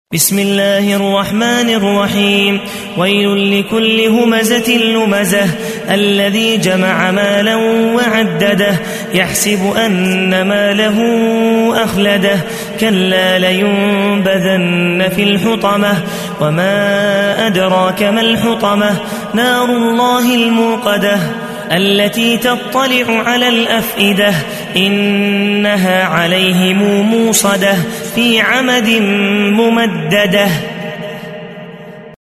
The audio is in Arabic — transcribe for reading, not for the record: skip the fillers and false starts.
بسم الله الرحمن الرحيم. ويل لكل همزة لمزة الذي جمع مالا وعدده يحسب أن ماله أخلده كلا لينبذن في الحطمة وما أدراك ما الحطمة نار الله الموقدة التي تطلع على الأفئدة إنها عليهم موصدة في عمد ممددة.